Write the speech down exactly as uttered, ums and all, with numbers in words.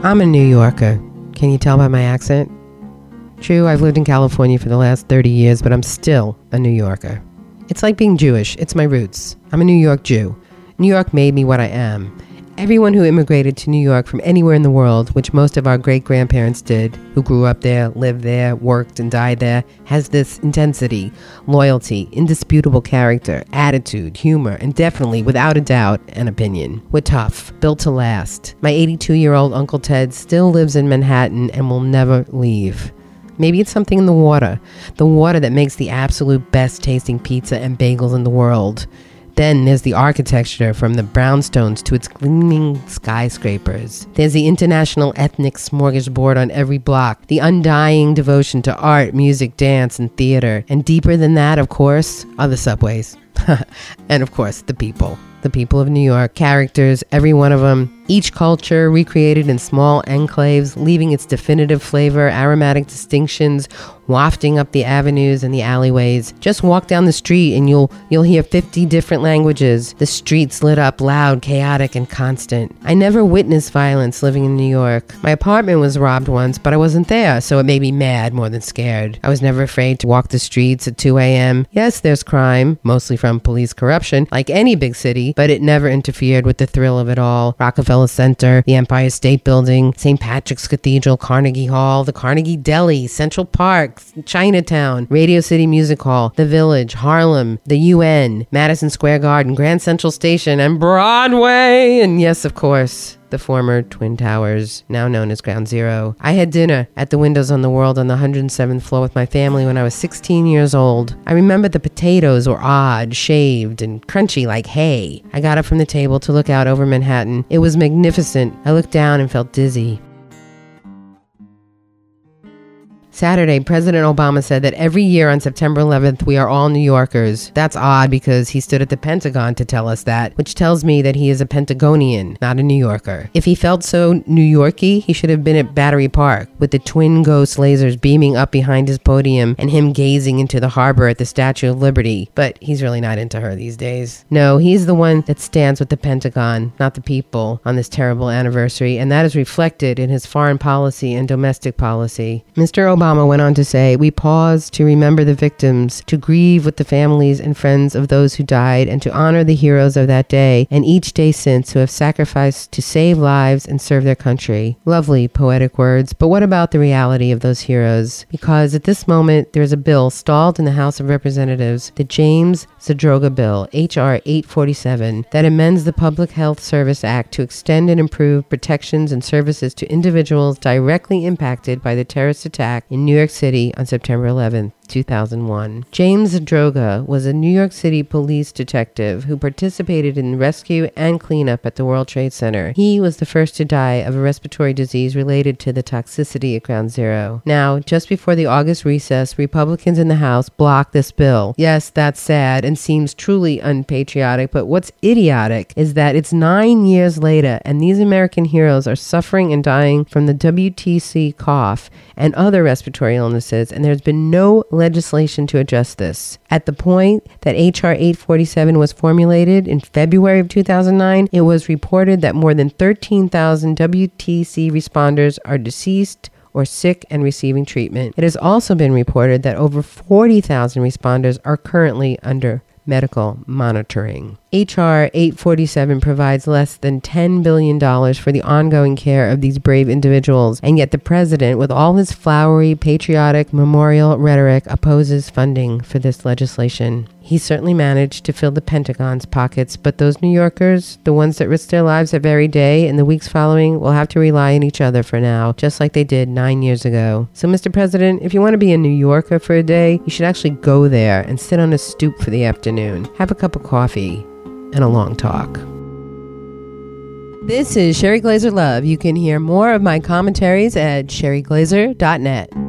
I'm a New Yorker. Can you tell by my accent? True, I've lived in California for the last thirty years, but I'm still a New Yorker. It's like being Jewish. It's my roots. I'm a New York Jew. New York made me what I am. Everyone who immigrated to New York from anywhere in the world, which most of our great-grandparents did, who grew up there, lived there, worked, and died there, has this intensity, loyalty, indisputable character, attitude, humor, and definitely, without a doubt, an opinion. We're tough, built to last. My eighty-two-year-old Uncle Ted still lives in Manhattan and will never leave. Maybe it's something in the water, the water that makes the absolute best-tasting pizza and bagels in the world. Then there's the architecture, from the brownstones to its gleaming skyscrapers. There's the international ethnic smorgasbord on every block, the undying devotion to art, music, dance, and theater. And deeper than that, of course, are the subways. And of course, the people. The people of New York, characters, every one of them, each culture recreated in small enclaves, leaving its definitive flavor, aromatic distinctions, wafting up the avenues and the alleyways. Just walk down the street and you'll you'll hear fifty different languages. The streets lit up, loud, chaotic, and constant. I never witnessed violence living in New York. My apartment was robbed once, but I wasn't there, so it made me mad more than scared. I was never afraid to walk the streets at two a.m. Yes, there's crime, mostly from police corruption, like any big city, but it never interfered with the thrill of it all. Rockefeller Center, the Empire State Building, Saint Patrick's Cathedral, Carnegie Hall, the Carnegie Deli, Central Park, Chinatown, Radio City Music Hall, the Village, Harlem, the U N, Madison Square Garden, Grand Central Station, and Broadway. And yes, of course, the former Twin Towers, now known as Ground Zero. I had dinner at the Windows on the World on the one hundred seventh floor with my family when I was sixteen years old. I remember the potatoes were odd, shaved, and crunchy like hay. I got up from the table to look out over Manhattan. It was magnificent. I looked down and felt dizzy. Saturday, President Obama said that every year on September eleventh, we are all New Yorkers. That's odd because he stood at the Pentagon to tell us that, which tells me that he is a Pentagonian, not a New Yorker. If he felt so New Yorky, he should have been at Battery Park with the twin ghost lasers beaming up behind his podium and him gazing into the harbor at the Statue of Liberty. But he's really not into her these days. No, he's the one that stands with the Pentagon, not the people, on this terrible anniversary, and that is reflected in his foreign policy and domestic policy. Mister Obama Obama went on to say, "We pause to remember the victims, to grieve with the families and friends of those who died, and to honor the heroes of that day and each day since who have sacrificed to save lives and serve their country." Lovely poetic words, but what about the reality of those heroes? Because at this moment, there is a bill stalled in the House of Representatives, the James Zadroga Bill, H R eight forty-seven, that amends the Public Health Service Act to extend and improve protections and services to individuals directly impacted by the terrorist attack in New York City on September eleventh, two thousand one. James Zadroga was a New York City police detective who participated in rescue and cleanup at the World Trade Center. He was the first to die of a respiratory disease related to the toxicity at Ground Zero. Now, just before the August recess, Republicans in the House blocked this bill. Yes, that's sad and seems truly unpatriotic, but what's idiotic is that it's nine years later and these American heroes are suffering and dying from the W T C cough and other respiratory illnesses, and there's been no legislation to address this. At the point that H R eight forty-seven was formulated in February of two thousand nine, it was reported that more than thirteen thousand W T C responders are deceased or sick and receiving treatment. It has also been reported that over forty thousand responders are currently under medical monitoring. H R eight forty-seven provides less than ten billion dollars for the ongoing care of these brave individuals, and yet the president, with all his flowery, patriotic, memorial rhetoric, opposes funding for this legislation. He certainly managed to fill the Pentagon's pockets, but those New Yorkers, the ones that risk their lives that very day and the weeks following, will have to rely on each other for now, just like they did nine years ago. So, Mister President, if you want to be a New Yorker for a day, you should actually go there and sit on a stoop for the afternoon. Have a cup of coffee and a long talk. This is Sherry Glazer Love. You can hear more of my commentaries at sherry glazer dot net.